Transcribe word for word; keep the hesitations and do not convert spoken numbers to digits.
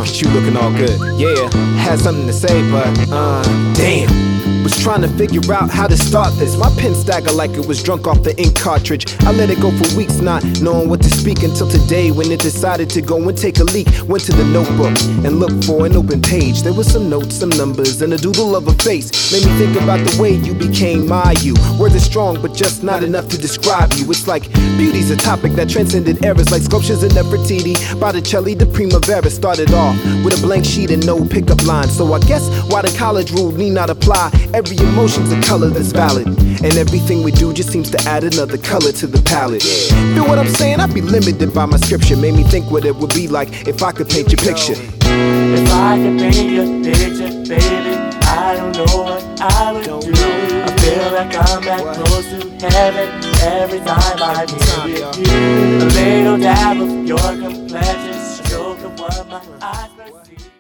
Look at you looking all good. Yeah, had something to say, but uh, damn. Was trying to figure out how to start this. My pen staggered like it was drunk off the ink cartridge. I let it go for weeks, not knowing what to speak, until today when it decided to go and take a leak. Went to the notebook and looked for an open page. There was some notes, some numbers, and a doodle of a face. Made me think about the way you became my you. Words are strong, but just not enough to describe you. It's like beauty's a topic that transcended eras, like sculptures in Nefertiti. Botticelli, the Primavera started off with a blank sheet and no pickup line. So I guess why the college rule need not apply. Every emotion's a color that's valid, and everything we do just seems to add another color to the palette. Feel what I'm saying? I'd be limited by my scripture. Made me think what it would be like if I could paint your picture. If I could paint your picture, baby, I don't know what I would do. I feel like I'm that close to heaven every time I'm here with you. A little dab of your complexion, a stroke of what my eyes perceive.